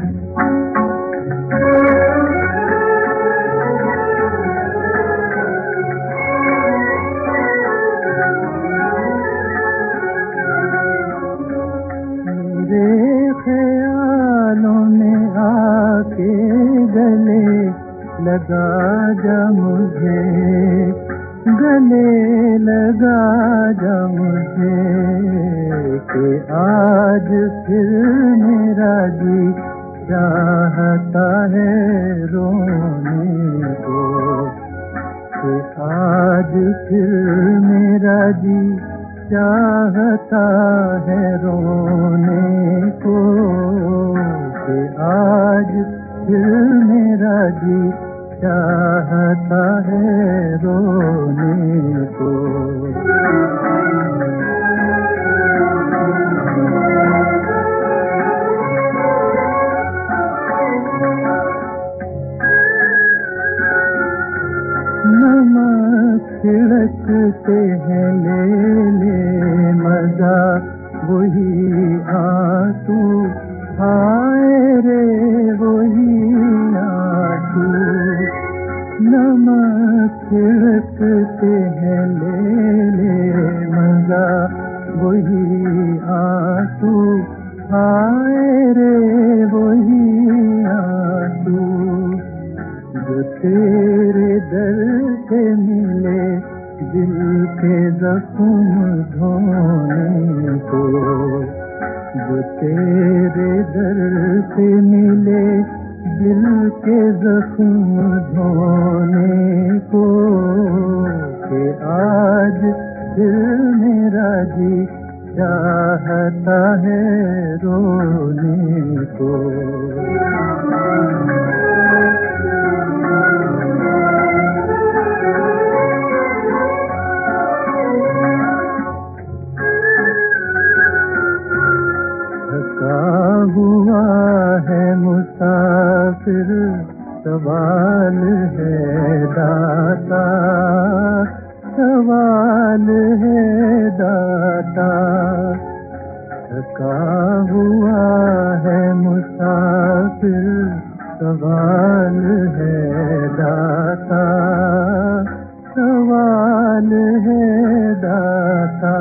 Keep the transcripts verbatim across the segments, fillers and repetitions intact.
ख्यालों में आके गले लगा जा मुझे, गले लगा जा मुझे, कि आज फिर मेरा जी चाहता है रोने को, कि आज फिर मेरा जी चाहता है रोने को, कि आज फिर मेरा जी चाहता है रोने को। नमक छिड़कते हैं ले ले मजा वही आंसू, हाय रे वही आंसू। नमक छिड़कते हैं ले ले मजा वही आंसू, हाय रे वही आंसू। जो तेरे दर से मिले दिल के जख्म धोने को, जो तेरे दर से मिले दिल के जख्म धोने को, कि आज दिल मेरा जी चाहता है रोने को। हुआ है मुसाफिर सवाल है दाता, सवाल है दाता। थका हुआ है मुसाफिर सवाल है दाता, सवाल है दाता।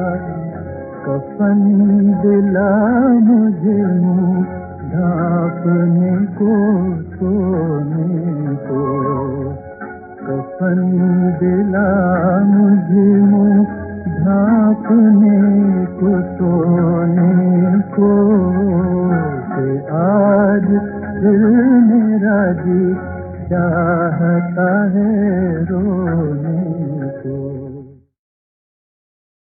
कफन दिला मुझे मुँह ढांपने को सोने को, कफन दिला मुझे मुँह ढांपने को सोने को, कि आज दिल मेरा जी चाहता है रोने